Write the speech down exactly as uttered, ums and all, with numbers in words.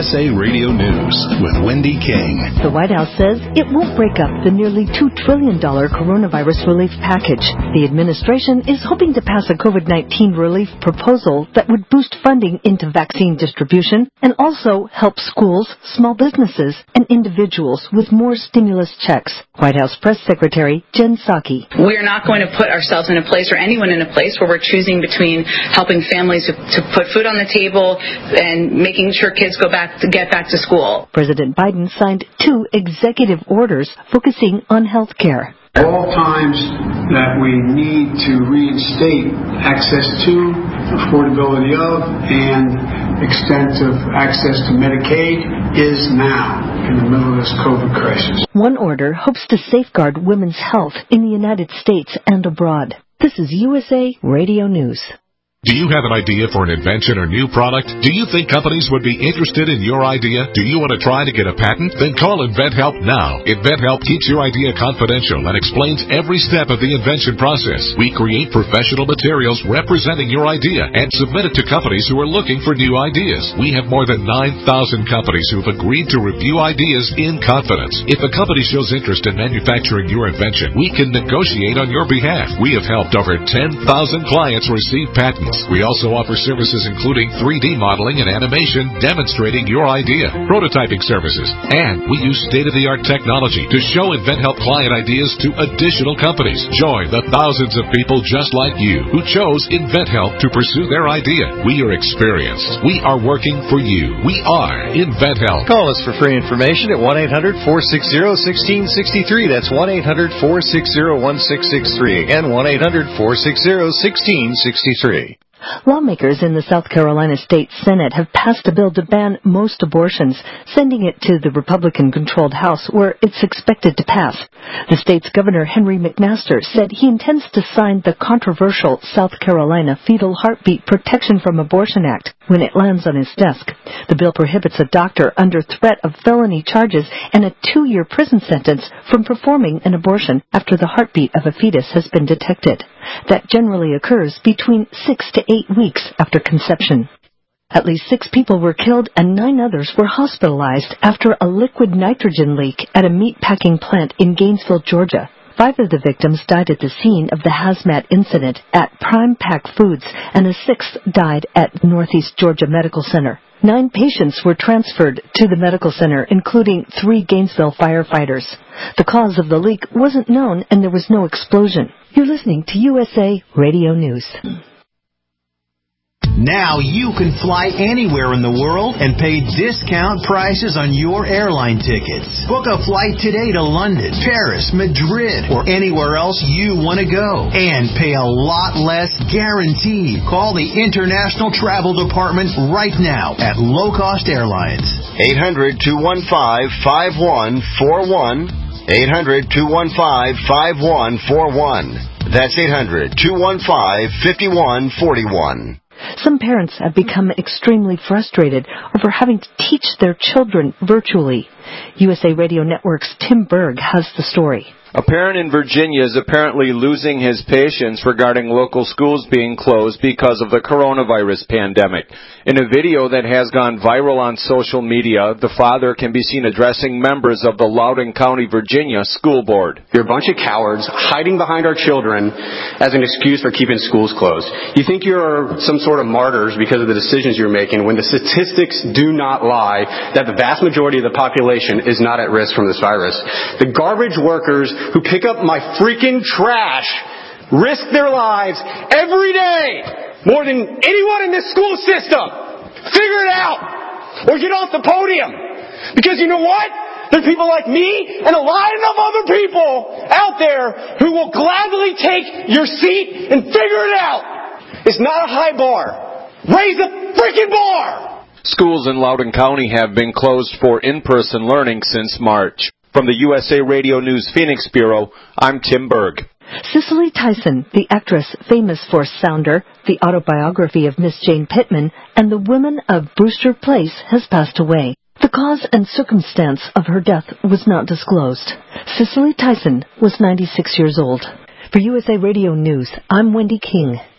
S A Radio News with Wendy King. The White House says it won't break up the nearly two trillion dollars coronavirus relief package. The administration is hoping to pass a COVID nineteen relief proposal that would boost funding into vaccine distribution and also help schools, small businesses, and individuals with more stimulus checks. White House Press Secretary Jen Psaki. We're not going to put ourselves in a place or anyone in a place where we're choosing between helping families to, to put food on the table and making sure kids go back to get back to school. President Biden signed two executive orders focusing on health care. At all times that we need to reinstate access to, affordability of, and extent of access to Medicaid is now in the middle of this COVID crisis. One order hopes to safeguard women's health in the United States and abroad. This is U S A Radio News. Do you have an idea for an invention or new product? Do you think companies would be interested in your idea? Do you want to try to get a patent? Then call InventHelp now. InventHelp keeps your idea confidential and explains every step of the invention process. We create professional materials representing your idea and submit it to companies who are looking for new ideas. We have more than nine thousand companies who have agreed to review ideas in confidence. If a company shows interest in manufacturing your invention, we can negotiate on your behalf. We have helped over ten thousand clients receive patents. We also offer services including three D modeling and animation demonstrating your idea, prototyping services, and we use state-of-the-art technology to show InventHelp client ideas to additional companies. Join the thousands of people just like you who chose InventHelp to pursue their idea. We are experienced. We are working for you. We are InventHelp. Call us for free information at one eight hundred four six zero one six six three. That's one eight hundred four six zero one six six three. Again, one eight hundred four six zero one six six three. Lawmakers in the South Carolina State Senate have passed a bill to ban most abortions, sending it to the Republican-controlled House, where it's expected to pass. The state's Governor Henry McMaster said he intends to sign the controversial South Carolina Fetal Heartbeat Protection from Abortion Act when it lands on his desk. The bill prohibits a doctor under threat of felony charges and a two-year prison sentence from performing an abortion after the heartbeat of a fetus has been detected. That generally occurs between six to eight weeks after conception. At least six people were killed and nine others were hospitalized after a liquid nitrogen leak at a meatpacking plant in Gainesville, Georgia. Five of the victims died at the scene of the hazmat incident at Prime Pack Foods, and a sixth died at Northeast Georgia Medical Center. Nine patients were transferred to the medical center, including three Gainesville firefighters. The cause of the leak wasn't known, and there was no explosion. You're listening to U S A Radio News. Now you can fly anywhere in the world and pay discount prices on your airline tickets. Book a flight today to London, Paris, Madrid, or anywhere else you want to go. And pay a lot less guaranteed. Call the International Travel Department right now at Low Cost Airlines. eight hundred two one five five one four one. eight hundred two one five five one four one. That's eight hundred two one five five one four one. Some parents have become extremely frustrated over having to teach their children virtually. U S A Radio Network's Tim Berg has the story. A parent in Virginia is apparently losing his patience regarding local schools being closed because of the coronavirus pandemic. In a video that has gone viral on social media, the father can be seen addressing members of the Loudoun County, Virginia School Board. You're a bunch of cowards hiding behind our children as an excuse for keeping schools closed. You think you're some sort of martyrs because of the decisions you're making when the statistics do not lie that the vast majority of the population is not at risk from this virus. The garbage workers who pick up my freaking trash risk their lives every day more than anyone in this school system. Figure it out or get off the podium. Because you know what? There's people like me and a lot of other people out there who will gladly take your seat and figure it out. It's not a high bar. Raise a freaking bar! Schools in Loudoun County have been closed for in-person learning since March. From the U S A Radio News Phoenix Bureau, I'm Tim Berg. Cicely Tyson, the actress famous for Sounder, the autobiography of Miss Jane Pittman, and The Women of Brewster Place, has passed away. The cause and circumstance of her death was not disclosed. Cicely Tyson was ninety-six years old. For U S A Radio News, I'm Wendy King.